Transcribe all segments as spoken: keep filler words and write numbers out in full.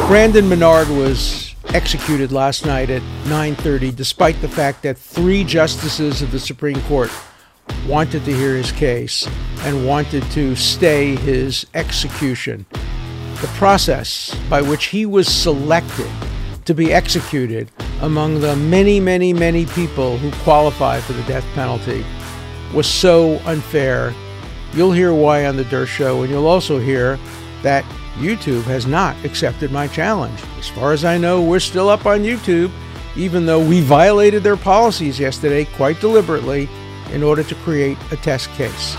Brandon Bernard was executed last night at nine thirty, despite the fact that three justices of the Supreme Court wanted to hear his case and wanted to stay his execution. The process by which he was selected to be executed among the many, many, many people who qualify for the death penalty was so unfair. You'll hear why on The Dershow Show, and you'll also hear that YouTube has not accepted my challenge. As far as I know, we're still up on YouTube, even though we violated their policies yesterday quite deliberately in order to create a test case.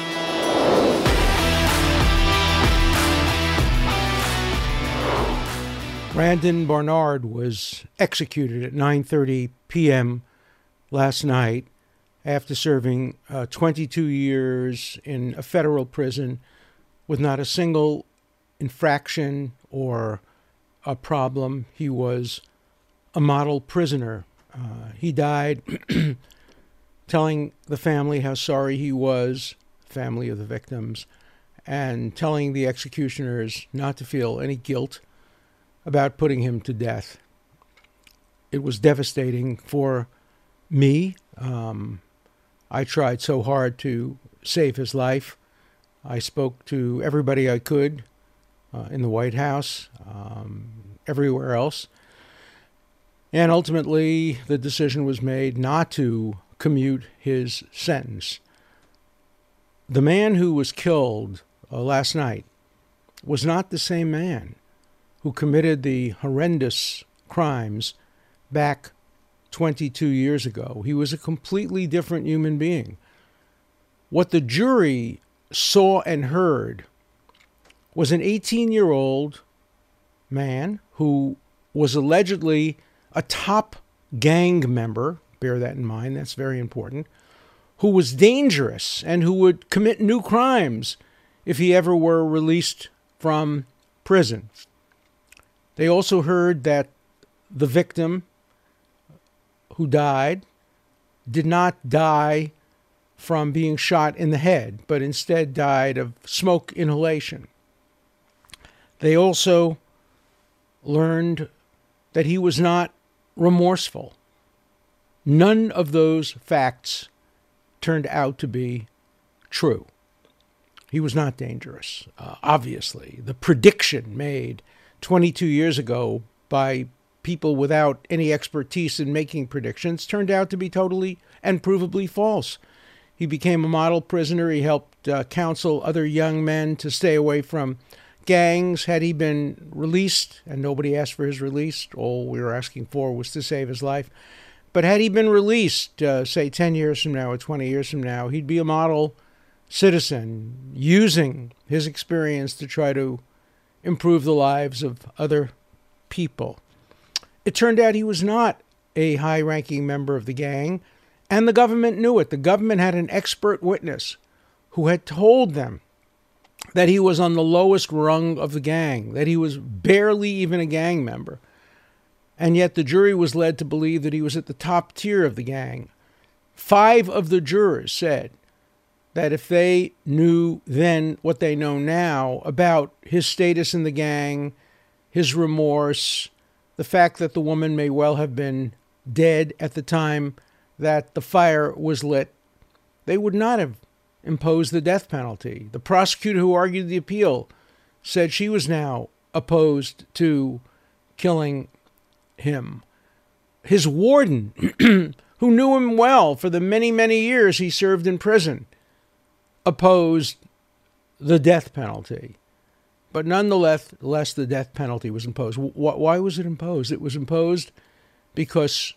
Brandon Bernard was executed at nine thirty p.m. last night after serving uh, twenty-two years in a federal prison with not a single infraction or a problem. He was a model prisoner. Uh, he died telling the family how sorry he was, family of the victims, and telling the executioners not to feel any guilt about putting him to death. It was devastating for me. Um, I tried so hard to save his life. I spoke to everybody I could uh, in the White House, um, everywhere else. And ultimately, the decision was made not to commute his sentence. The man who was killed uh, last night was not the same man who committed the horrendous crimes back twenty-two years ago. He was a completely different human being. What the jury saw and heard was an eighteen-year-old man who was allegedly a top gang member, bear that in mind, that's very important, who was dangerous and who would commit new crimes if he ever were released from prison. They also heard that the victim who died did not die from being shot in the head, but instead died of smoke inhalation. They also learned that he was not remorseful. None of those facts turned out to be true. He was not dangerous, uh, obviously. The prediction made twenty-two years ago by people without any expertise in making predictions turned out to be totally and provably false. He became a model prisoner. He helped uh, counsel other young men to stay away from gangs. Had he been released, and nobody asked for his release, all we were asking for was to save his life. But had he been released, uh, say ten years from now or twenty years from now, he'd be a model citizen using his experience to try to improve the lives of other people. It turned out he was not a high-ranking member of the gang, and the government knew it. The government had an expert witness who had told them that he was on the lowest rung of the gang, that he was barely even a gang member. And yet the jury was led to believe that he was at the top tier of the gang. Five of the jurors said that if they knew then what they know now about his status in the gang, his remorse, the fact that the woman may well have been dead at the time that the fire was lit, they would not have imposed the death penalty. The prosecutor who argued the appeal said she was now opposed to killing him. His warden, who knew him well for the many, many years he served in prison, opposed the death penalty. But nonetheless, less the death penalty was imposed. Why was it imposed? It was imposed because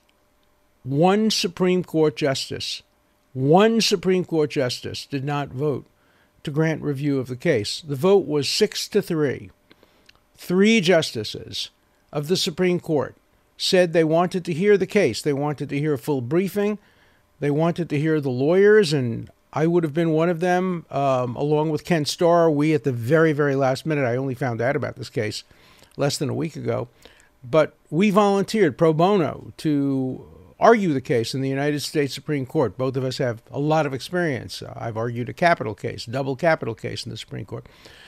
one Supreme Court justice, one Supreme Court justice did not vote to grant review of the case. The vote was six to three. Three justices of the Supreme Court said they wanted to hear the case. They wanted to hear a full briefing. They wanted to hear the lawyers, and I would have been one of them, um, along with Ken Starr. We, at the very, very last minute, I only found out about this case less than a week ago, but we volunteered pro bono to argue the case in the United States Supreme Court. Both of us have a lot of experience. Uh, I've argued a capital case, double capital case in the Supreme Court.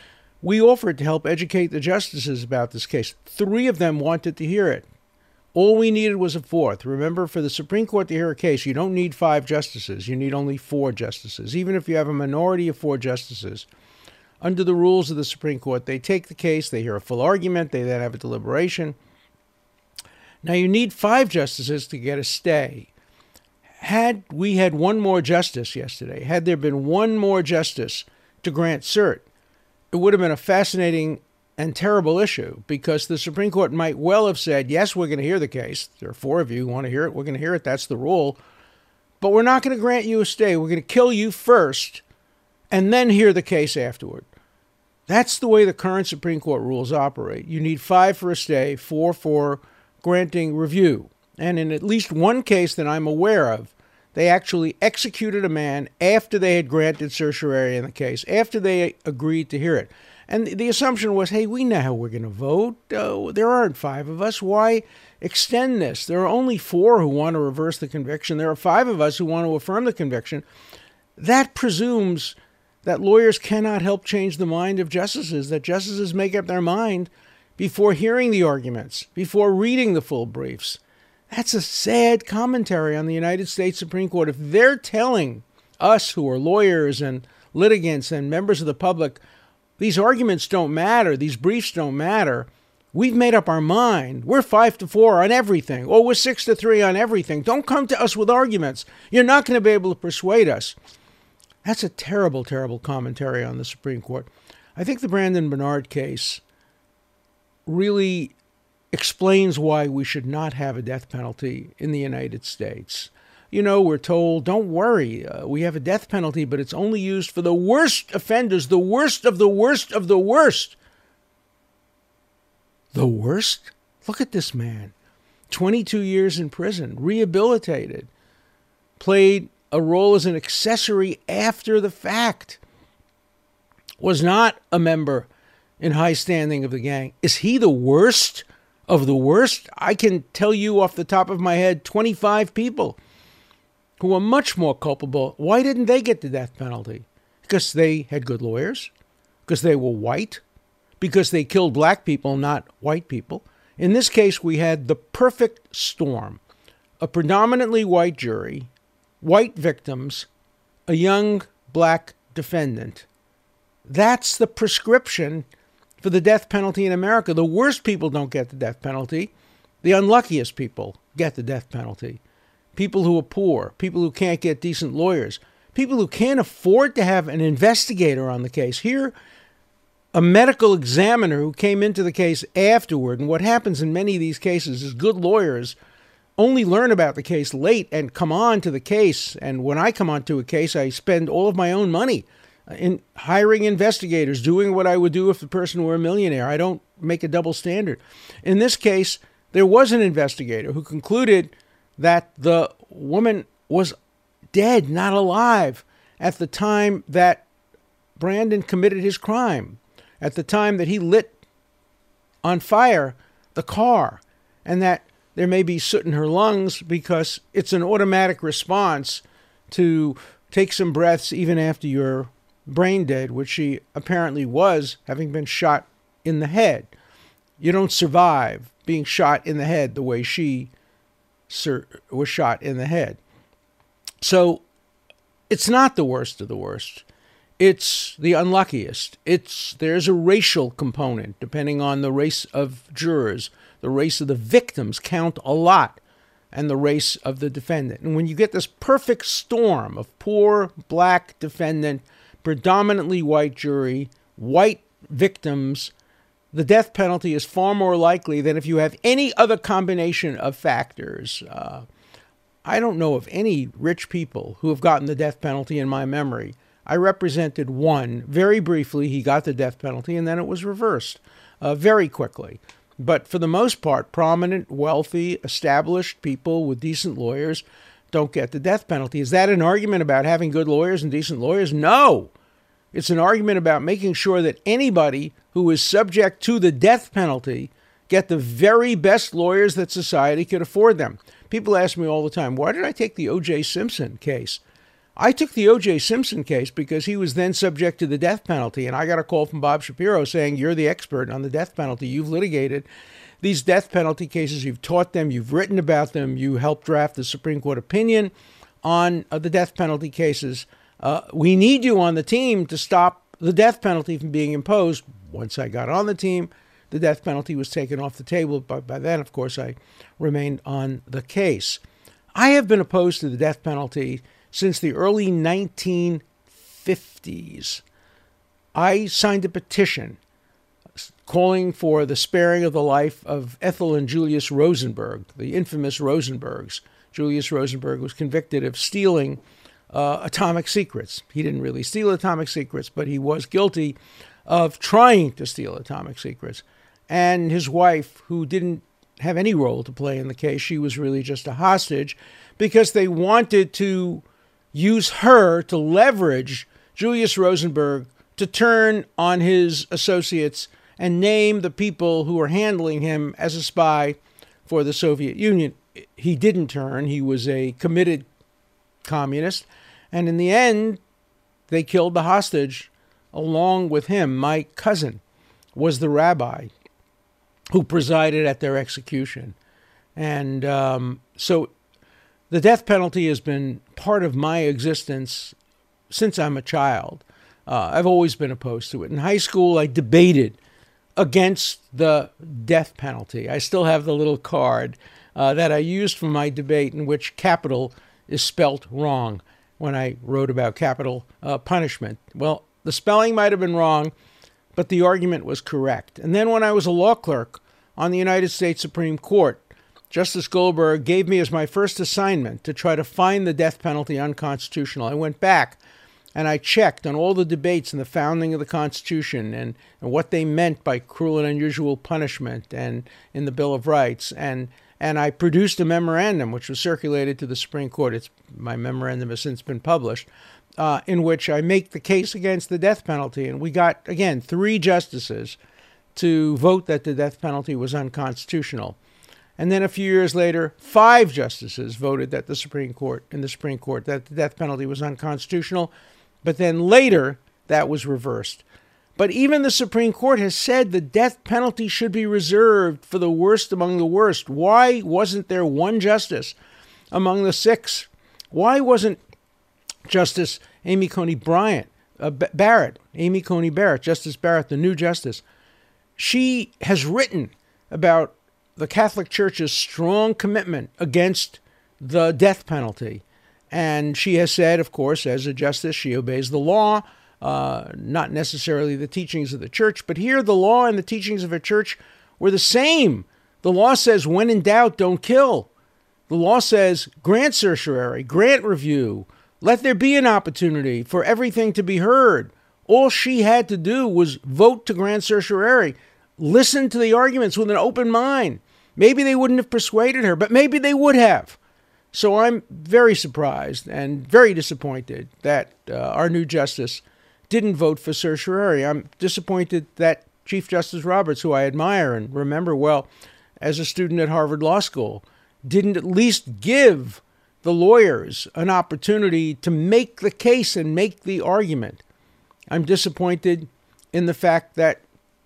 We offered to help educate the justices about this case. Three of them wanted to hear it. All we needed was a fourth. Remember, for the Supreme Court to hear a case, you don't need five justices. You need only four justices. Even if you have a minority of four justices, under the rules of the Supreme Court, they take the case, they hear a full argument, they then have a deliberation. Now, you need five justices to get a stay. Had we had one more justice yesterday, had there been one more justice to grant cert, it would have been a fascinating and terrible issue, because the Supreme Court might well have said, yes, we're going to hear the case. There are four of you who want to hear it. We're going to hear it. That's the rule. But we're not going to grant you a stay. We're going to kill you first and then hear the case afterward. That's the way the current Supreme Court rules operate. You need five for a stay, four for granting review. And in at least one case that I'm aware of, they actually executed a man after they had granted certiorari in the case, after they agreed to hear it. And the assumption was, hey, we know how we're going to vote. Uh, there aren't five of us. Why extend this? There are only four who want to reverse the conviction. There are five of us who want to affirm the conviction. That presumes that lawyers cannot help change the mind of justices, that justices make up their mind before hearing the arguments, before reading the full briefs. That's a sad commentary on the United States Supreme Court. If they're telling us, who are lawyers and litigants and members of the public, these arguments don't matter, these briefs don't matter, we've made up our mind. We're five to four on everything, or we're six to three on everything. Don't come to us with arguments. You're not going to be able to persuade us. That's a terrible, terrible commentary on the Supreme Court. I think the Brandon Bernard case really explains why we should not have a death penalty in the United States. You know, we're told, don't worry, uh, we have a death penalty, but it's only used for the worst offenders, the worst of the worst of the worst. The worst? Look at this man. twenty-two years in prison, rehabilitated, played a role as an accessory after the fact, was not a member in high standing of the gang. Is he the worst of the worst? I can tell you off the top of my head twenty-five people who are much more culpable. Why didn't they get the death penalty? Because they had good lawyers? Because they were white? Because they killed black people, not white people? In this case, we had the perfect storm. A predominantly white jury, white victims, a young black defendant. That's the prescription for the death penalty in America. The worst people don't get the death penalty. The unluckiest people get the death penalty. People who are poor, people who can't get decent lawyers, people who can't afford to have an investigator on the case. Here, a medical examiner who came into the case afterward. And what happens in many of these cases is good lawyers only learn about the case late and come on to the case. And when I come on to a case, I spend all of my own money in hiring investigators, doing what I would do if the person were a millionaire. I don't make a double standard. In this case, there was an investigator who concluded that the woman was dead, not alive, at the time that Brandon committed his crime, at the time that he lit on fire the car, and that there may be soot in her lungs because it's an automatic response to take some breaths even after you're brain dead, which she apparently was, having been shot in the head. You don't survive being shot in the head the way she was shot in the head. So it's not the worst of the worst. It's the unluckiest. It's there's a racial component, depending on the race of jurors. The race of the victims count a lot, and the race of the defendant. And when you get this perfect storm of poor black defendant, predominantly white jury, white victims, the death penalty is far more likely than if you have any other combination of factors. Uh, I don't know of any rich people who have gotten the death penalty in my memory. I represented one. Very briefly, he got the death penalty, and then it was reversed uh, very quickly. But for the most part, prominent, wealthy, established people with decent lawyers don't get the death penalty. Is that an argument about having good lawyers and decent lawyers? No. It's an argument about making sure that anybody who is subject to the death penalty get the very best lawyers that society could afford them. People ask me all the time, why did I take the O J Simpson case? I took the O J Simpson case because he was then subject to the death penalty, and I got a call from Bob Shapiro saying, you're the expert on the death penalty. You've litigated these death penalty cases. You've taught them. You've written about them. You helped draft the Supreme Court opinion on uh, the death penalty cases. Uh, we need you on the team to stop the death penalty from being imposed. Once I got on the team, the death penalty was taken off the table. But by then, of course, I remained on the case. I have been opposed to the death penalty since the early nineteen fifties. I signed a petition calling for the sparing of the life of Ethel and Julius Rosenberg, the infamous Rosenbergs. Julius Rosenberg was convicted of stealing uh, atomic secrets. He didn't really steal atomic secrets, but he was guilty of trying to steal atomic secrets. And his wife, who didn't have any role to play in the case, she was really just a hostage because they wanted to use her to leverage Julius Rosenberg to turn on his associates and name the people who were handling him as a spy for the Soviet Union. He didn't turn. He was a committed communist. And in the end, they killed the hostage along with him. My cousin was the rabbi who presided at their execution. And um, so the death penalty has been part of my existence since I'm a child. Uh, I've always been opposed to it. In high school, I debated against the death penalty. I still have the little card uh, that I used for my debate in which capital is spelt wrong when I wrote about capital uh, punishment. Well, the spelling might have been wrong, but the argument was correct. And then when I was a law clerk on the United States Supreme Court, Justice Goldberg gave me as my first assignment to try to find the death penalty unconstitutional. I went back and I checked on all the debates in the founding of the Constitution and, and what they meant by cruel and unusual punishment and in the Bill of Rights. And and I produced a memorandum which was circulated to the Supreme Court. It's, my memorandum has since been published, uh, in which I make the case against the death penalty. And we got, again, three justices to vote that the death penalty was unconstitutional. And then a few years later, five justices voted that the Supreme Court, in the Supreme Court, that the death penalty was unconstitutional. But then later, that was reversed. But even the Supreme Court has said the death penalty should be reserved for the worst among the worst. Why wasn't there one justice among the six? Why wasn't Justice Amy Coney Bryant, uh, Barrett, Amy Coney Barrett, Justice Barrett, the new justice? She has written about the Catholic Church's strong commitment against the death penalty. And she has said, of course, as a justice, she obeys the law, uh, not necessarily the teachings of the church. But here, the law and the teachings of a church were the same. The law says, when in doubt, don't kill. The law says, grant certiorari, grant review. Let there be an opportunity for everything to be heard. All she had to do was vote to grant certiorari, listen to the arguments with an open mind. Maybe they wouldn't have persuaded her, but maybe they would have. So I'm very surprised and very disappointed that uh, our new justice didn't vote for certiorari. I'm disappointed that Chief Justice Roberts, who I admire and remember well as a student at Harvard Law School, didn't at least give the lawyers an opportunity to make the case and make the argument. I'm disappointed in the fact that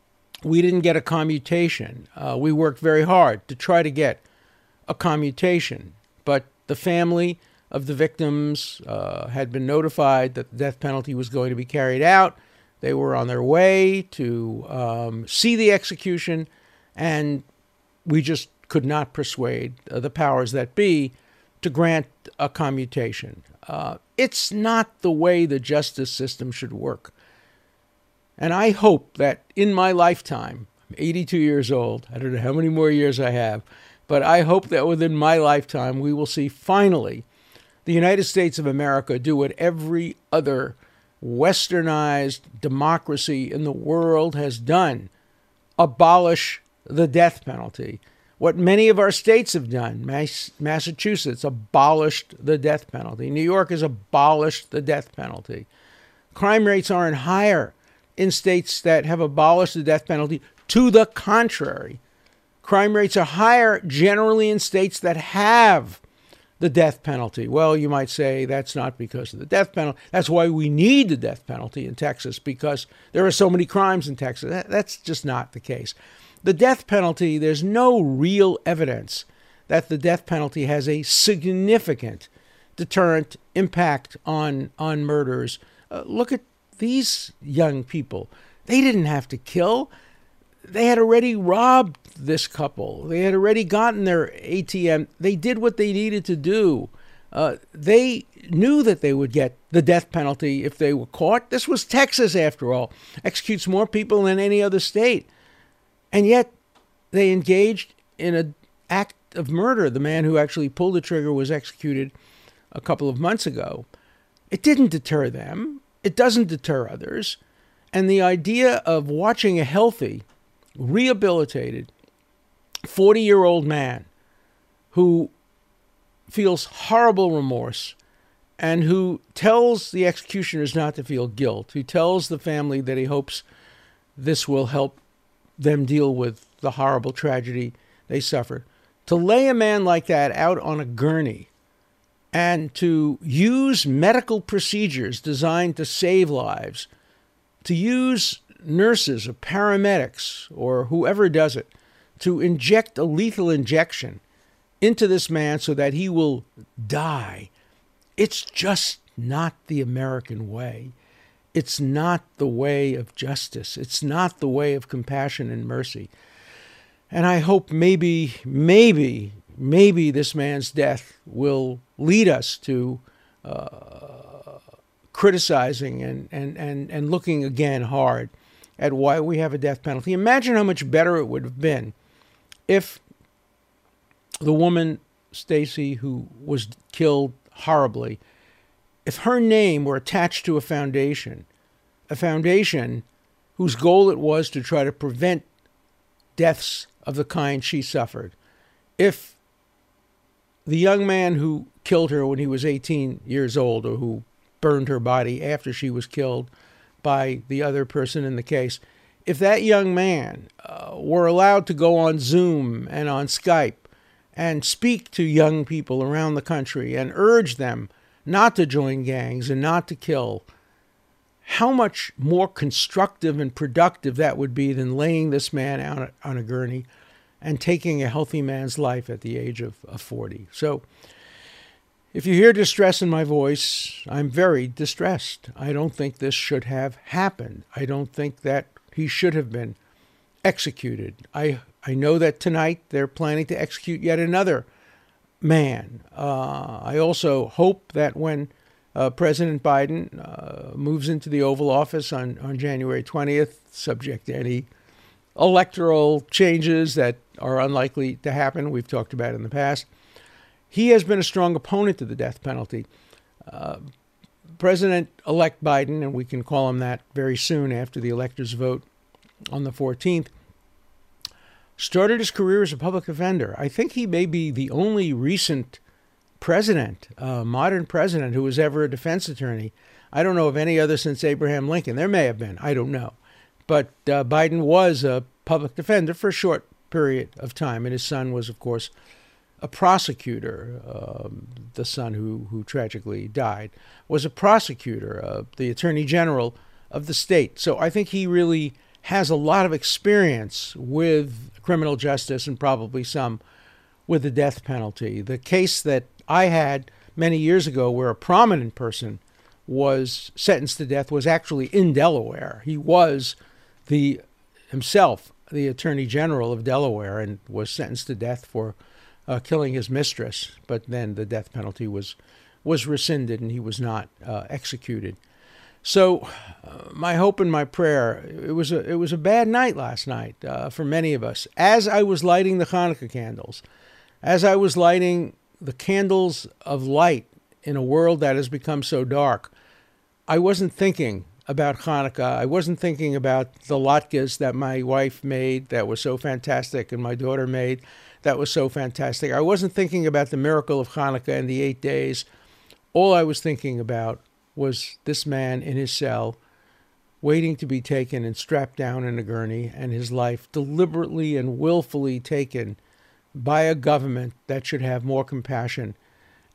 we didn't get a commutation. Uh, we worked very hard to try to get a commutation, but the family of the victims uh, had been notified that the death penalty was going to be carried out. They were on their way to um, see the execution, and we just could not persuade uh, the powers that be to grant a commutation. Uh, it's not the way the justice system should work. And I hope that in my lifetime, I'm eighty-two years old, I don't know how many more years I have, but I hope that within my lifetime we will see finally the United States of America do what every other westernized democracy in the world has done: abolish the death penalty. What many of our states have done, Mass- Massachusetts abolished the death penalty. New York has abolished the death penalty. Crime rates aren't higher in states that have abolished the death penalty. To the contrary, crime rates are higher generally in states that have the death penalty. Well, you might say that's not because of the death penalty. That's why we need the death penalty in Texas, because there are so many crimes in Texas. That, that's just not the case. The death penalty, there's no real evidence that the death penalty has a significant deterrent impact on, on murders. Uh, look at these young people. They didn't have to kill. They had already robbed this couple. They had already gotten their A T M. They did what they needed to do. Uh, they knew that they would get the death penalty if they were caught. This was Texas, after all. Executes more people than any other state. And yet they engaged in an act of murder. The man who actually pulled the trigger was executed a couple of months ago. It didn't deter them. It doesn't deter others. And the idea of watching a healthy, rehabilitated forty-year-old man who feels horrible remorse and who tells the executioners not to feel guilt, who tells the family that he hopes this will help them deal with the horrible tragedy they suffered, to lay a man like that out on a gurney and to use medical procedures designed to save lives, to use nurses or paramedics or whoever does it to inject a lethal injection into this man so that he will die. It's just not the American way. It's not the way of justice. It's not the way of compassion and mercy. And I hope maybe, maybe, maybe this man's death will lead us to uh, criticizing and, and, and, and looking again hard at why we have a death penalty. Imagine how much better it would have been if the woman, Stacy, who was killed horribly, if her name were attached to a foundation, a foundation whose goal it was to try to prevent deaths of the kind she suffered. If the young man who killed her when he was eighteen years old, or who burned her body after she was killed by the other person in the case, if that young man uh, were allowed to go on Zoom and on Skype and speak to young people around the country and urge them not to join gangs and not to kill, how much more constructive and productive that would be than laying this man out on a gurney and taking a healthy man's life at the age of, of forty. So if you hear distress in my voice, I'm very distressed. I don't think this should have happened. I don't think that he should have been executed. I I know that tonight they're planning to execute yet another man. Uh, I also hope that when uh, President Biden uh, moves into the Oval Office on, on January twentieth, subject to any electoral changes that are unlikely to happen, we've talked about in the past, he has been a strong opponent to the death penalty. Uh, President-elect Biden, and we can call him that very soon after the electors vote on the fourteenth, started his career as a public defender. I think he may be the only recent president, uh, modern president, who was ever a defense attorney. I don't know of any other since Abraham Lincoln. There may have been. I don't know. But uh, Biden was a public defender for a short period of time, and his son was, of course, a prosecutor. Um, the son who, who tragically died was a prosecutor, uh, the attorney general of the state. So I think he really has a lot of experience with criminal justice and probably some with the death penalty. The case that I had many years ago where a prominent person was sentenced to death was actually in Delaware. He was the himself the attorney general of Delaware and was sentenced to death for uh, killing his mistress. But then the death penalty was was rescinded and he was not uh, executed. So uh, my hope and my prayer, it was a, it was a bad night last night uh, for many of us. As I was lighting the Hanukkah candles, as I was lighting the candles of light in a world that has become so dark, I wasn't thinking about Hanukkah. I wasn't thinking about the latkes that my wife made that was so fantastic and my daughter made that was so fantastic. I wasn't thinking about the miracle of Hanukkah and the eight days. All I was thinking about was this man in his cell waiting to be taken and strapped down in a gurney, and his life deliberately and willfully taken by a government that should have more compassion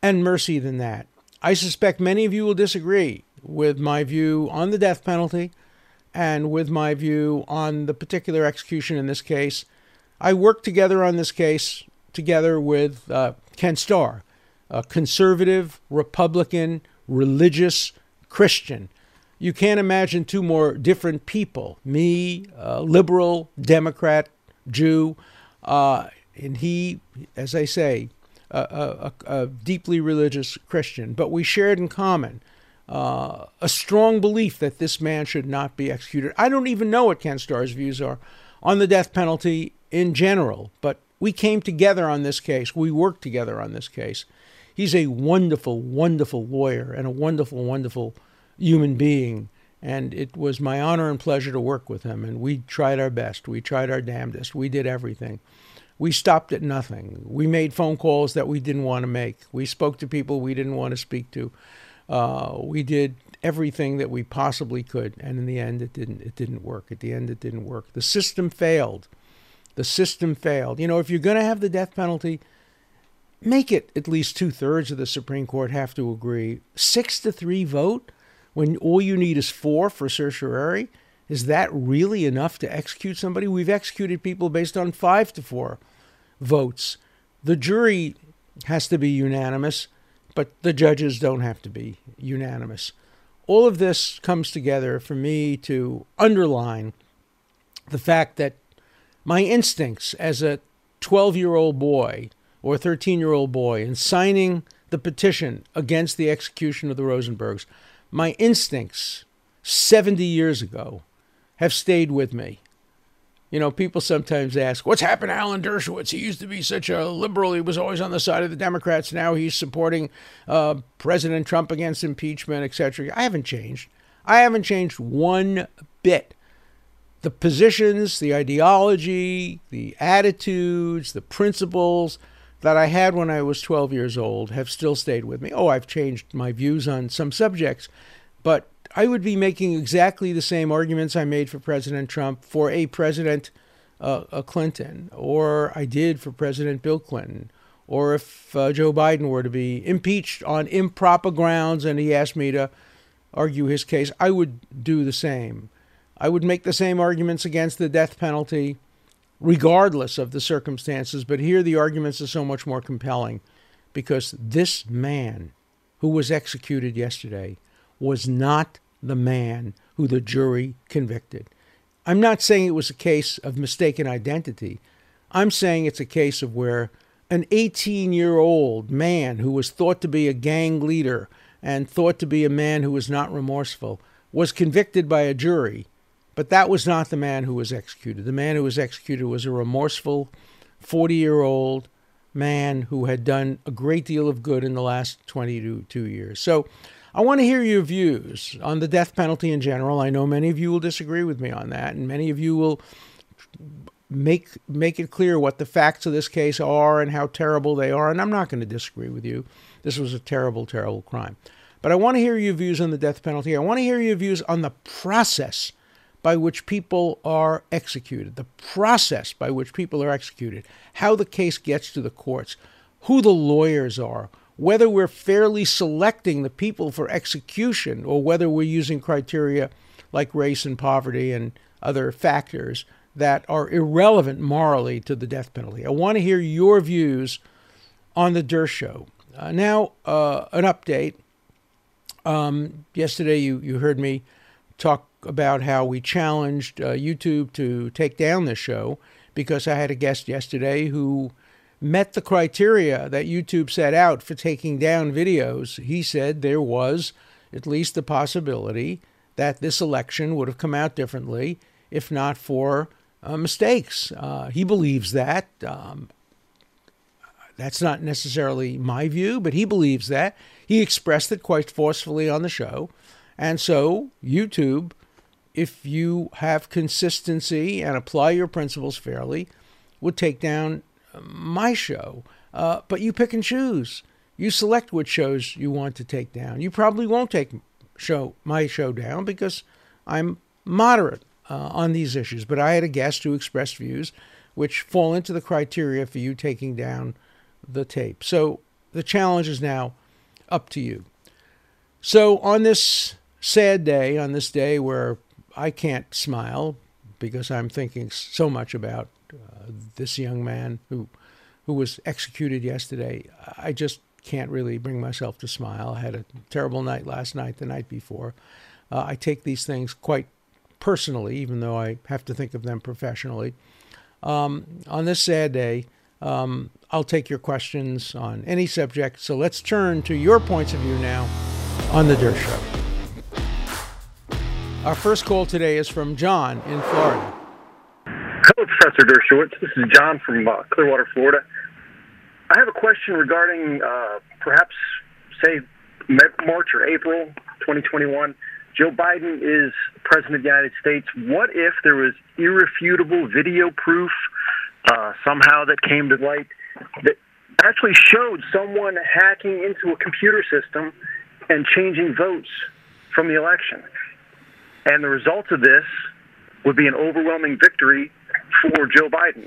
and mercy than that. I suspect many of you will disagree with my view on the death penalty and with my view on the particular execution in this case. I worked together on this case together with uh, Ken Starr, a conservative, Republican, religious Christian. You can't imagine two more different people, me, uh, liberal, Democrat, Jew, uh, and he, as I say, a, a, a deeply religious Christian. But we shared in common uh, a strong belief that this man should not be executed. I don't even know what Ken Starr's views are on the death penalty in general, but we came together on this case. We worked together on this case. He's a wonderful, wonderful lawyer and a wonderful, wonderful human being. And it was my honor and pleasure to work with him. And we tried our best. We tried our damnedest. We did everything. We stopped at nothing. We made phone calls that we didn't want to make. We spoke to people we didn't want to speak to. Uh, we did everything that we possibly could. And in the end, it didn't, it didn't work. At the end, it didn't work. The system failed. The system failed. You know, if you're going to have the death penalty, make it at least two-thirds of the Supreme Court have to agree. Six to three vote when all you need is four for certiorari? Is that really enough to execute somebody? We've executed people based on five to four votes. The jury has to be unanimous, but the judges don't have to be unanimous. All of this comes together for me to underline the fact that my instincts as a twelve-year-old boy or thirteen-year-old boy in signing the petition against the execution of the Rosenbergs, my instincts seventy years ago have stayed with me. You know, people sometimes ask, what's happened to Alan Dershowitz? He used to be such a liberal. He was always on the side of the Democrats. Now he's supporting uh, President Trump against impeachment, et cetera. I haven't changed. I haven't changed one bit. The positions, the ideology, the attitudes, the principles that I had when I was twelve years old have still stayed with me. Oh, I've changed my views on some subjects, but I would be making exactly the same arguments I made for President Trump for a President uh, a Clinton, or I did for President Bill Clinton, or if uh, Joe Biden were to be impeached on improper grounds and he asked me to argue his case, I would do the same. I would make the same arguments against the death penalty regardless of the circumstances, but here the arguments are so much more compelling because this man who was executed yesterday was not the man who the jury convicted. I'm not saying it was a case of mistaken identity. I'm saying it's a case of where an eighteen-year-old man who was thought to be a gang leader and thought to be a man who was not remorseful was convicted by a jury, but that was not the man who was executed. The man who was executed was a remorseful forty-year-old man who had done a great deal of good in the last twenty-two years. So I want to hear your views on the death penalty in general. I know many of you will disagree with me on that, and many of you will make make it clear what the facts of this case are and how terrible they are, and I'm not going to disagree with you. This was a terrible, terrible crime. But I want to hear your views on the death penalty. I want to hear your views on the process by which people are executed, the process by which people are executed, how the case gets to the courts, who the lawyers are, whether we're fairly selecting the people for execution or whether we're using criteria like race and poverty and other factors that are irrelevant morally to the death penalty. I want to hear your views on the Dersh Show. Uh, now, uh, an update. Um, yesterday, you, you heard me talk about how we challenged uh, YouTube to take down this show because I had a guest yesterday who met the criteria that YouTube set out for taking down videos. He said there was at least the possibility that this election would have come out differently if not for uh, mistakes. Uh, he believes that. Um, that's not necessarily my view, but he believes that. He expressed it quite forcefully on the show. And so YouTube, if you have consistency and apply your principles fairly, would take down my show. Uh, but you pick and choose. You select which shows you want to take down. You probably won't take show my show down because I'm moderate uh, on these issues. But I had a guest who expressed views which fall into the criteria for you taking down the tape. So the challenge is now up to you. So on this sad day, on this day where I can't smile because I'm thinking so much about uh, this young man who who was executed yesterday, I just can't really bring myself to smile. I had a terrible night last night, the night before. Uh, I take these things quite personally, even though I have to think of them professionally. Um, on this sad day, um, I'll take your questions on any subject. So let's turn to your points of view now on The Dershow Show. Our first call today is from John in Florida. Hello, Professor Dershowitz. This is John from uh, Clearwater, Florida. I have a question regarding uh, perhaps, say, March or April twenty twenty-one. Joe Biden is President of the United States. What if there was irrefutable video proof uh, somehow that came to light that actually showed someone hacking into a computer system and changing votes from the election? And the result of this would be an overwhelming victory for Joe Biden.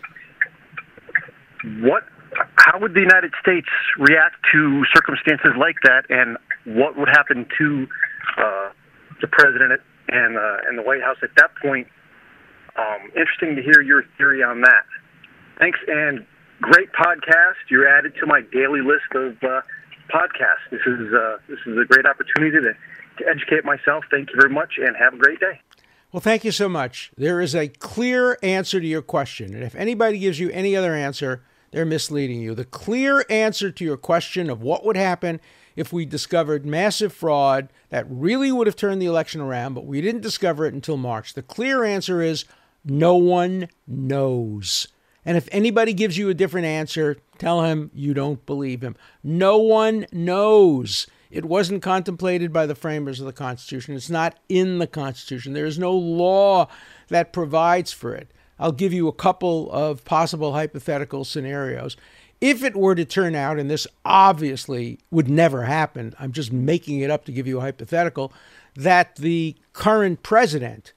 What, how would the United States react to circumstances like that, and what would happen to uh, the president and uh, and the White House at that point? Um, interesting to hear your theory on that. Thanks, and great podcast. You're added to my daily list of uh, podcasts. This is uh, this is a great opportunity to, to educate myself. Thank you very much, and have a great day. Well, thank you so much. There is a clear answer to your question. And if anybody gives you any other answer, they're misleading you. The clear answer to your question of what would happen if we discovered massive fraud that really would have turned the election around, but we didn't discover it until March. The clear answer is no one knows. And if anybody gives you a different answer, tell him you don't believe him. No one knows. It wasn't contemplated by the framers of the Constitution. It's not in the Constitution. There is no law that provides for it. I'll give you a couple of possible hypothetical scenarios. If it were to turn out, and this obviously would never happen, I'm just making it up to give you a hypothetical, that the current president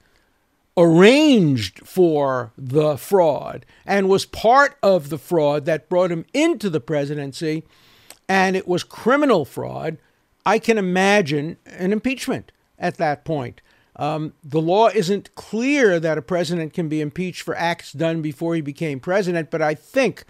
arranged for the fraud and was part of the fraud that brought him into the presidency, and it was criminal fraud, I can imagine an impeachment at that point. Um, the law isn't clear that a president can be impeached for acts done before he became president, but I think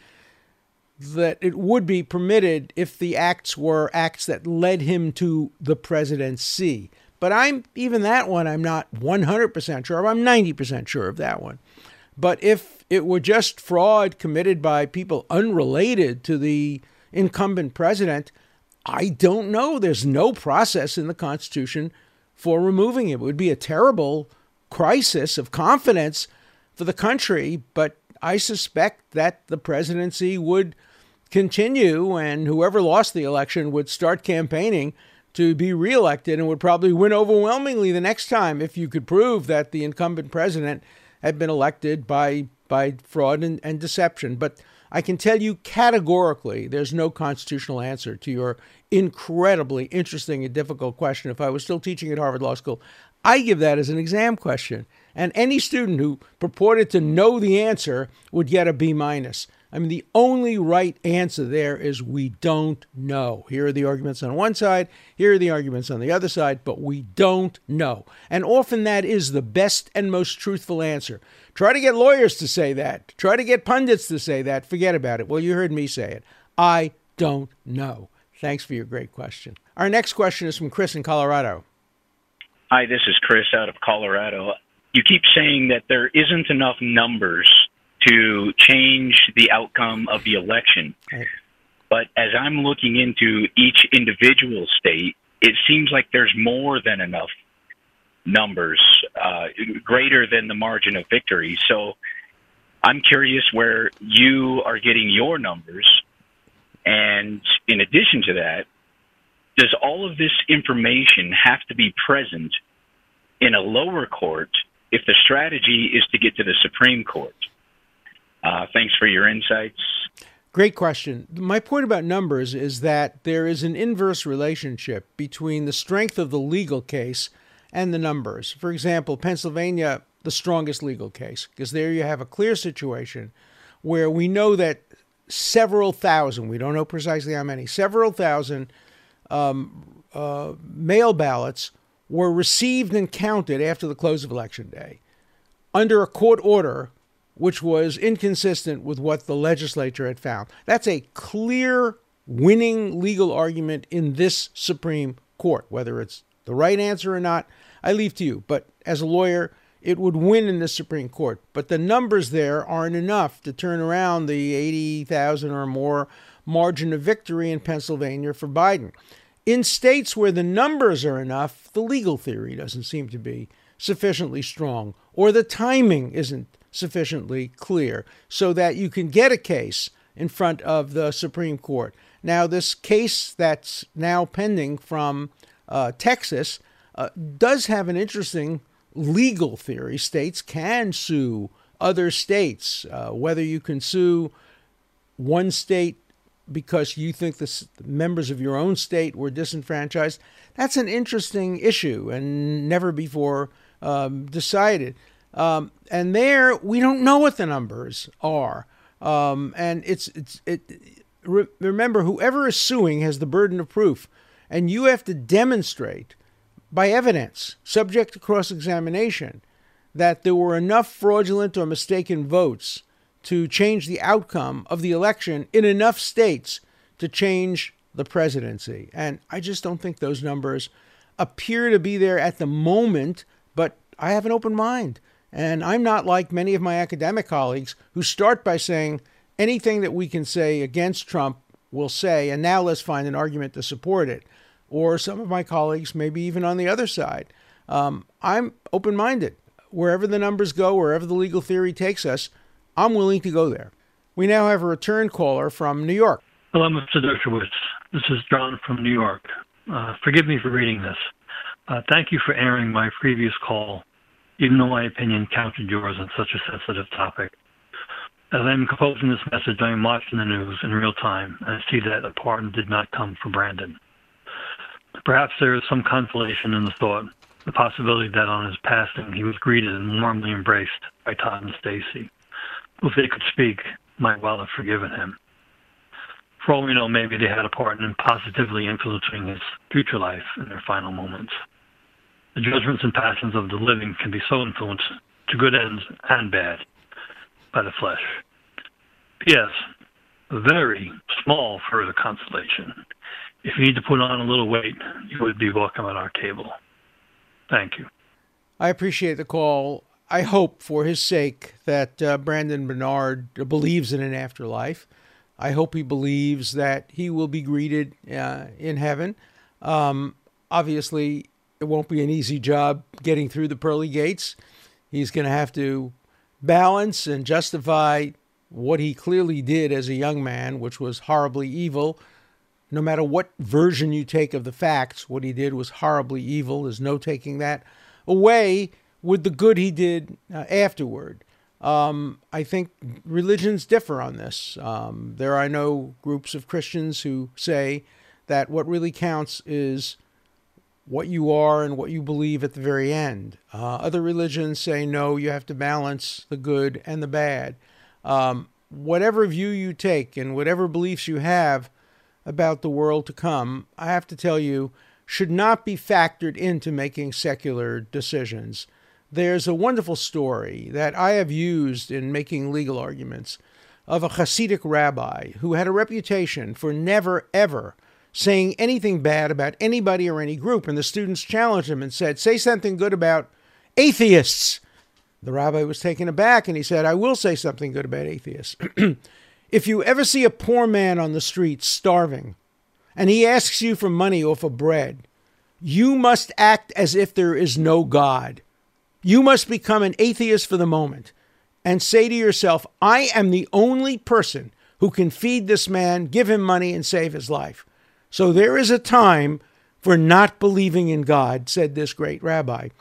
that it would be permitted if the acts were acts that led him to the presidency. But I'm even that one, I'm not one hundred percent sure of. I'm ninety percent sure of that one. But if it were just fraud committed by people unrelated to the incumbent president, I don't know. There's no process in the Constitution for removing it. It would be a terrible crisis of confidence for the country, but I suspect that the presidency would continue, and whoever lost the election would start campaigning to be reelected and would probably win overwhelmingly the next time if you could prove that the incumbent president had been elected by by fraud and, and deception. But I can tell you categorically there's no constitutional answer to your incredibly interesting and difficult question. If I was still teaching at Harvard Law School, I give that as an exam question. And any student who purported to know the answer would get a B minus. I mean, the only right answer there is we don't know. Here are the arguments on one side, here are the arguments on the other side, but we don't know. And often that is the best and most truthful answer. Try to get lawyers to say that. Try to get pundits to say that. Forget about it. Well, you heard me say it. I don't know. Thanks for your great question. Our next question is from Chris in Colorado. Hi, this is Chris out of Colorado. You keep saying that there isn't enough numbers to change the outcome of the election. Right. But as I'm looking into each individual state, it seems like there's more than enough numbers, uh, greater than the margin of victory. So I'm curious where you are getting your numbers. And in addition to that, does all of this information have to be present in a lower court if the strategy is to get to the Supreme Court? Uh, thanks for your insights. Great question. My point about numbers is that there is an inverse relationship between the strength of the legal case and the numbers. For example, Pennsylvania, the strongest legal case, because there you have a clear situation where we know that several thousand, we don't know precisely how many, several thousand um, uh, mail ballots were received and counted after the close of Election Day under a court order which was inconsistent with what the legislature had found. That's a clear winning legal argument in this Supreme Court. Whether it's the right answer or not, I leave to you. But as a lawyer, it would win in the Supreme Court. But the numbers there aren't enough to turn around the eighty thousand or more margin of victory in Pennsylvania for Biden. In states where the numbers are enough, the legal theory doesn't seem to be sufficiently strong, or the timing isn't sufficiently clear so that you can get a case in front of the Supreme Court. Now, this case that's now pending from uh, Texas uh, does have an interesting legal theory. States can sue other states, uh, whether you can sue one state because you think the members of your own state were disenfranchised. That's an interesting issue and never before um, decided. Um, and there, we don't know what the numbers are. Um, and it's, it's, it, re- remember, whoever is suing has the burden of proof, and you have to demonstrate by evidence, subject to cross-examination, that there were enough fraudulent or mistaken votes to change the outcome of the election in enough states to change the presidency. And I just don't think those numbers appear to be there at the moment, but I have an open mind. And I'm not like many of my academic colleagues who start by saying anything that we can say against Trump, we'll say, and now let's find an argument to support it. Or some of my colleagues, maybe even on the other side. Um, I'm open-minded. Wherever the numbers go, wherever the legal theory takes us, I'm willing to go there. We now have a return caller from New York. Hello, Mister Dershowitz. This is John from New York. Uh, forgive me for reading this. Uh, thank you for airing my previous call, even though my opinion countered yours on such a sensitive topic. As I'm composing this message, I am watching the news in real time, and I see that a pardon did not come for Brandon. Perhaps there is some consolation in the thought, the possibility that on his passing he was greeted and warmly embraced by Todd and Stacy, who, if they could speak, might well have forgiven him. For all we know, maybe they had a part in positively influencing his future life in their final moments. The judgments and passions of the living can be so influenced to good ends and bad by the flesh. P S. A very small further consolation. If you need to put on a little weight, you would be welcome at our table. Thank you. I appreciate the call. I hope for his sake that uh, Brandon Bernard believes in an afterlife. I hope he believes that he will be greeted uh, in heaven. Um, obviously, it won't be an easy job getting through the pearly gates. He's going to have to balance and justify what he clearly did as a young man, which was horribly evil. No matter what version you take of the facts, what he did was horribly evil. There's no taking that away with the good he did uh, afterward. Um, I think religions differ on this. Um, there are no groups of Christians who say that what really counts is what you are and what you believe at the very end. Uh, other religions say, no, you have to balance the good and the bad. Um, whatever view you take and whatever beliefs you have about the world to come, I have to tell you, should not be factored into making secular decisions. There's a wonderful story that I have used in making legal arguments of a Hasidic rabbi who had a reputation for never, ever saying anything bad about anybody or any group. And the students challenged him and said, say something good about atheists. The rabbi was taken aback and he said, I will say something good about atheists. If you ever see a poor man on the street starving and he asks you for money or for bread, you must act as if there is no God. You must become an atheist for the moment and say to yourself, I am the only person who can feed this man, give him money, and save his life. So there is a time for not believing in God, said this great rabbi.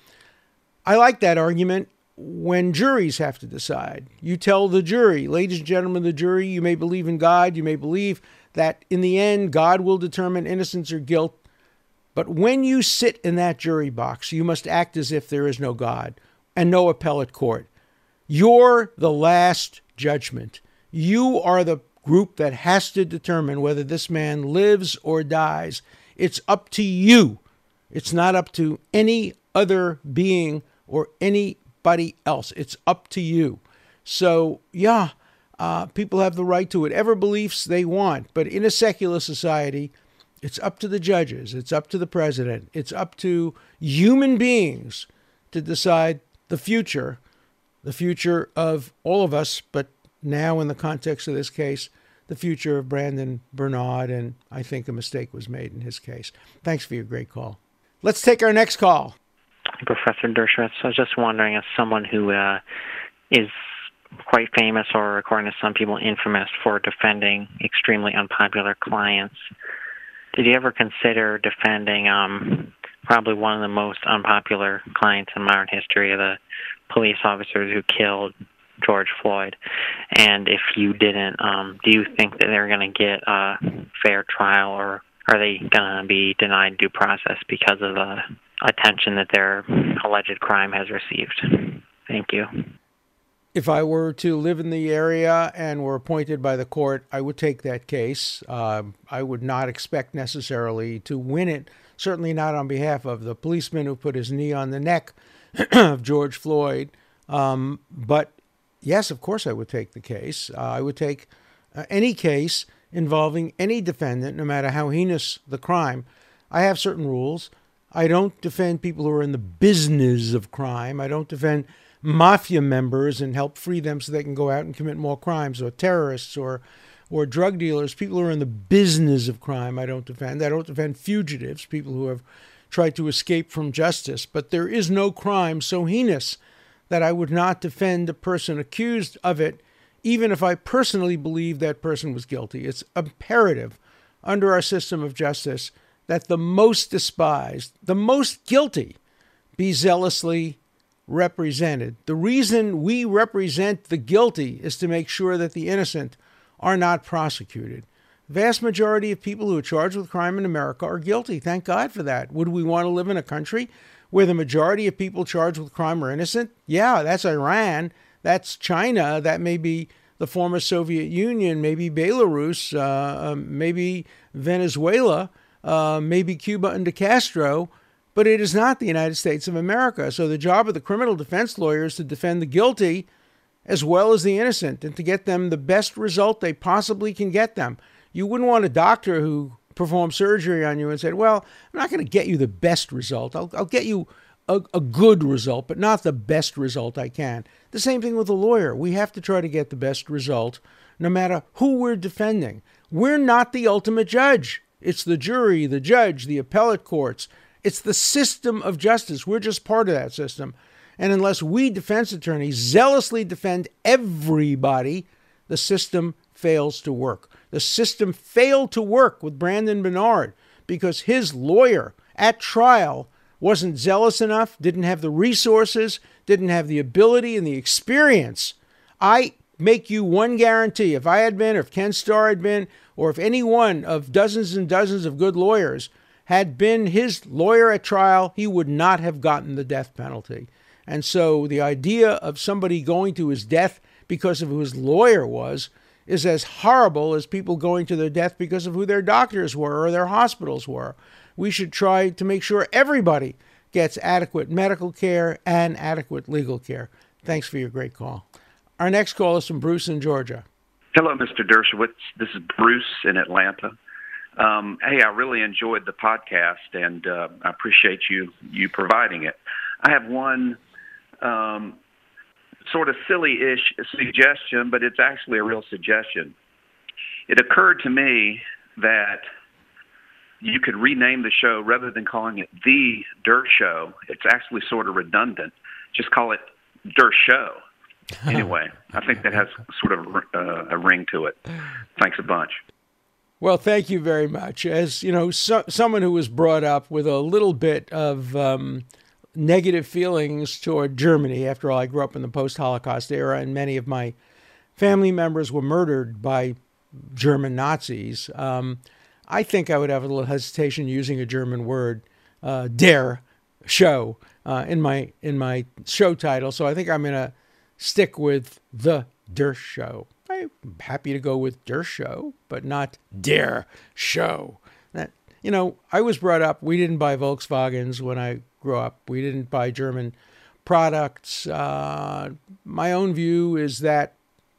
I like that argument when juries have to decide. You tell the jury, ladies and gentlemen of the jury, you may believe in God, you may believe that in the end, God will determine innocence or guilt. But when you sit in that jury box, you must act as if there is no God and no appellate court. You're the last judgment. You are the group that has to determine whether this man lives or dies. It's up to you. It's not up to any other being or anybody else. It's up to you. So, yeah, uh, people have the right to whatever beliefs they want. But in a secular society, it's up to the judges. It's up to the president. It's up to human beings to decide the future, the future of all of us, but now in the context of this case, the future of Brandon Bernard, and I think a mistake was made in his case. Thanks for your great call. Let's take our next call. Professor Dershowitz, I was just wondering, as someone who uh, is quite famous, or according to some people, infamous for defending extremely unpopular clients, did you ever consider defending um, probably one of the most unpopular clients in modern history, the police officers who killed George Floyd? And if you didn't, um, do you think that they're going to get a fair trial, or are they going to be denied due process because of the attention that their alleged crime has received? Thank you. If I were to live in the area and were appointed by the court, I would take that case. Uh, I would not expect necessarily to win it, certainly not on behalf of the policeman who put his knee on the neck of George Floyd. Um, but yes, of course I would take the case. Uh, I would take uh, any case involving any defendant, no matter how heinous the crime. I have certain rules. I don't defend people who are in the business of crime. I don't defend mafia members and help free them so they can go out and commit more crimes, or terrorists, or or drug dealers, people who are in the business of crime. I don't defend. I don't defend fugitives, people who have tried to escape from justice. But there is no crime so heinous that I would not defend a person accused of it, even if I personally believe that person was guilty. It's imperative under our system of justice that the most despised, the most guilty, be zealously represented. The reason we represent the guilty is to make sure that the innocent are not prosecuted. The vast majority of people who are charged with crime in America are guilty. Thank God for that. Would we want to live in a country where the majority of people charged with crime are innocent? Yeah, that's Iran. That's China. That may be the former Soviet Union, maybe Belarus, uh, maybe Venezuela, uh, maybe Cuba under Castro. But it is not the United States of America. So the job of the criminal defense lawyer is to defend the guilty as well as the innocent, and to get them the best result they possibly can get them. You wouldn't want a doctor who performed surgery on you and said, well, I'm not going to get you the best result. I'll, I'll get you a, a good result, but not the best result I can. The same thing with a lawyer. We have to try to get the best result no matter who we're defending. We're not the ultimate judge. It's the jury, the judge, the appellate courts. It's the system of justice. We're just part of that system. And unless we defense attorneys zealously defend everybody, the system fails to work. The system failed to work with Brandon Bernard because his lawyer at trial wasn't zealous enough, didn't have the resources, didn't have the ability and the experience. I make you one guarantee. If I had been, or if Ken Starr had been, or if any one of dozens and dozens of good lawyers had been his lawyer at trial, he would not have gotten the death penalty. And so the idea of somebody going to his death because of who his lawyer was is as horrible as people going to their death because of who their doctors were or their hospitals were. We should try to make sure everybody gets adequate medical care and adequate legal care. Thanks for your great call. Our next call is from Bruce in Georgia. Hello, Mister Dershowitz. This is Bruce in Atlanta. Um, hey, I really enjoyed the podcast, and uh, I appreciate you you providing it. I have one um, sort of silly-ish suggestion, but it's actually a real suggestion. It occurred to me that you could rename the show rather than calling it The Dirt Show. It's actually sort of redundant. Just call it Dirt Show. Anyway, I think that has sort of uh, a ring to it. Thanks a bunch. Well, thank you very much. As you know, so, someone who was brought up with a little bit of um, negative feelings toward Germany. After all, I grew up in the post-Holocaust era, and many of my family members were murdered by German Nazis. Um, I think I would have a little hesitation using a German word, uh, "der Show," uh, in my in my show title. So I think I'm going to stick with The Der Show. I'm happy to go with Der Show, but not Der Show. That, you know, I was brought up, we didn't buy Volkswagens when I grew up. We didn't buy German products. Uh, my own view is that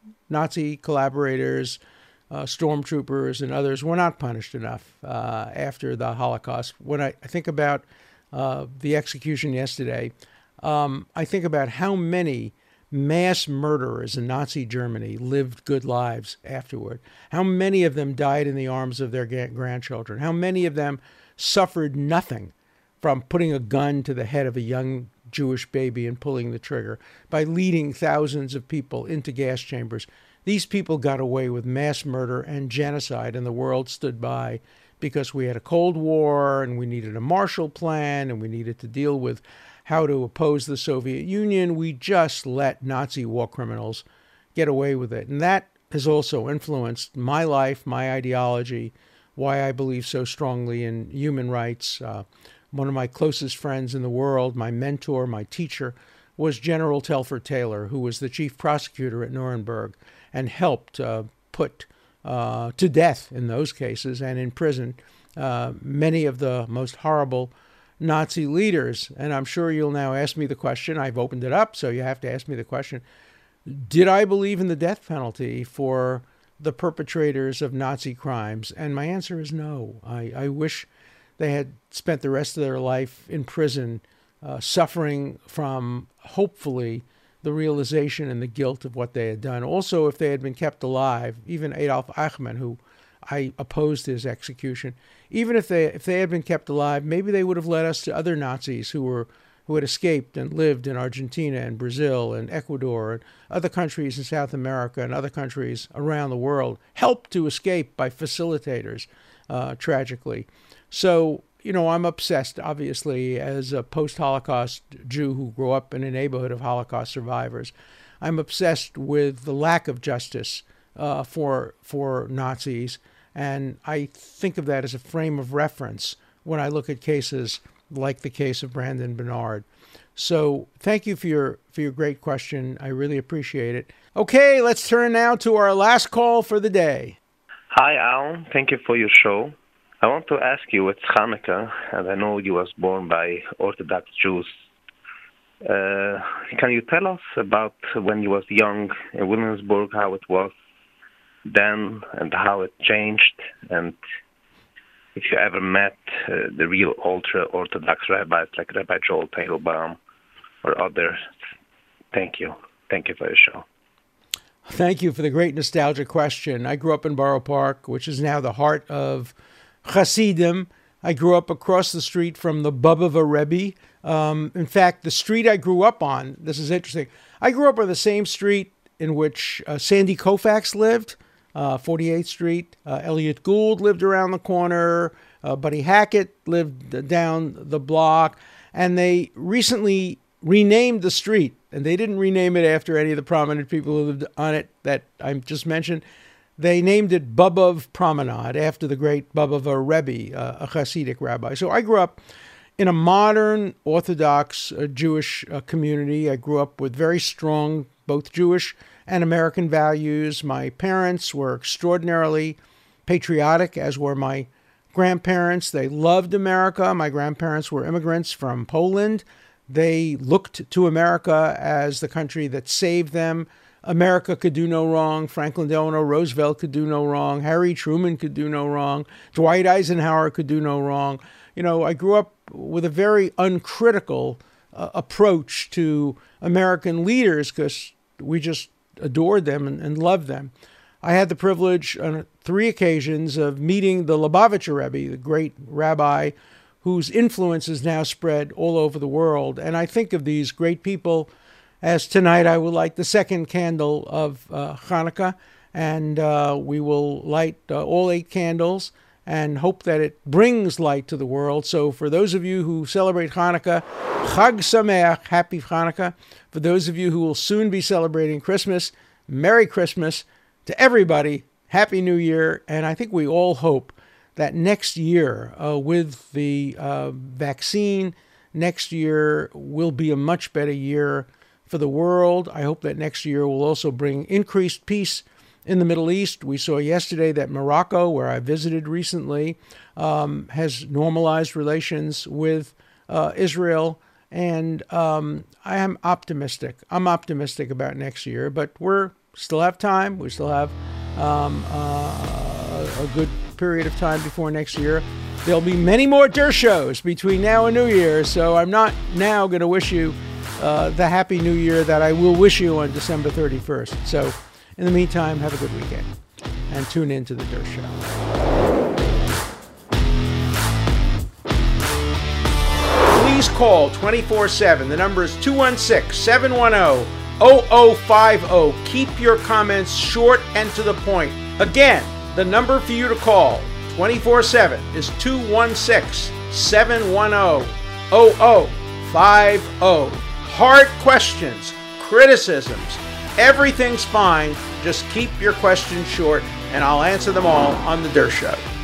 Nazi collaborators, uh, stormtroopers, and others were not punished enough uh, after the Holocaust. When I, I think about uh, the execution yesterday, um, I think about how many mass murderers in Nazi Germany lived good lives afterward. How many of them died in the arms of their grandchildren? How many of them suffered nothing from putting a gun to the head of a young Jewish baby and pulling the trigger, by leading thousands of people into gas chambers? These people got away with mass murder and genocide, and the world stood by because we had a Cold War and we needed a Marshall Plan and we needed to deal with how to oppose the Soviet Union. We just let Nazi war criminals get away with it. And that has also influenced my life, my ideology, why I believe so strongly in human rights. Uh, one of my closest friends in the world, my mentor, my teacher, was General Telford Taylor, who was the chief prosecutor at Nuremberg and helped uh, put uh, to death in those cases and in prison uh, many of the most horrible Nazi leaders. And I'm sure you'll now ask me the question. I've opened it up, so you have to ask me the question. Did I believe in the death penalty for the perpetrators of Nazi crimes? And my answer is no. I, I wish they had spent the rest of their life in prison, uh, suffering from, hopefully, the realization and the guilt of what they had done. Also, if they had been kept alive, even Adolf Eichmann, who I opposed his execution, even if they if they had been kept alive, maybe they would have led us to other Nazis who were who had escaped and lived in Argentina and Brazil and Ecuador and other countries in South America and other countries around the world, helped to escape by facilitators, uh, tragically. So, you know, I'm obsessed, obviously, as a post-Holocaust Jew who grew up in a neighborhood of Holocaust survivors. I'm obsessed with the lack of justice uh, for for Nazis, and I think of that as a frame of reference when I look at cases like the case of Brandon Bernard. So thank you for your for your great question. I really appreciate it. Okay, let's turn now to our last call for the day. Hi, Al. Thank you for your show. I want to ask you, it's Hanukkah, and I know you was born by Orthodox Jews. Uh, can you tell us about when you was young in Williamsburg, how it was then and how it changed, and if you ever met uh, the real ultra-Orthodox rabbis like Rabbi Joel Teitelbaum or others? Thank you. Thank you for the show. Thank you for the great nostalgia question. I grew up in Borough Park, which is now the heart of Hasidim. I grew up across the street from the Bubova Rebbe. Um, in fact, the street I grew up on, this is interesting, I grew up on the same street in which uh, Sandy Koufax lived, uh, forty-eighth Street. Uh, Elliot Gould lived around the corner. Uh, Buddy Hackett lived down the block. And they recently renamed the street. And they didn't rename it after any of the prominent people who lived on it that I just mentioned. They named it Bubov Promenade after the great Bubova Rebbe, uh, a Hasidic rabbi. So I grew up in a modern Orthodox uh, Jewish uh, community. I grew up with very strong both Jewish and American values. My parents were extraordinarily patriotic, as were my grandparents. They loved America. My grandparents were immigrants from Poland. They looked to America as the country that saved them. America could do no wrong. Franklin Delano Roosevelt could do no wrong. Harry Truman could do no wrong. Dwight Eisenhower could do no wrong. You know, I grew up with a very uncritical uh, approach to American leaders because we just adored them and, and loved them. I had the privilege on three occasions of meeting the Lubavitcher Rebbe, the great rabbi whose influence is now spread all over the world. And I think of these great people as tonight I will light the second candle of uh, Hanukkah, and uh, we will light uh, all eight candles and hope that it brings light to the world. So for those of you who celebrate Hanukkah, Chag Sameach, Happy Hanukkah. For those of you who will soon be celebrating Christmas, Merry Christmas. To everybody, Happy New Year. And I think we all hope that next year, uh, with the uh, vaccine, next year will be a much better year for the world. I hope that next year will also bring increased peace in the Middle East. We saw yesterday that Morocco, where I visited recently, um, has normalized relations with uh, Israel. And um, I am optimistic. I'm optimistic about next year, but we're still have time. We still have um, uh, a good period of time before next year. There'll be many more Der shows between now and New Year, so I'm not now going to wish you uh, the Happy New Year that I will wish you on December thirty-first. So in the meantime, have a good weekend and tune in to the Der Show. Please call twenty-four seven. The number is two one six, seven one zero, zero zero five zero. Keep your comments short and to the point. Again, the number for you to call twenty-four seven is two one six, seven one zero, zero zero five zero. Hard questions, criticisms, everything's fine. Just keep your questions short, and I'll answer them all on The Der Show.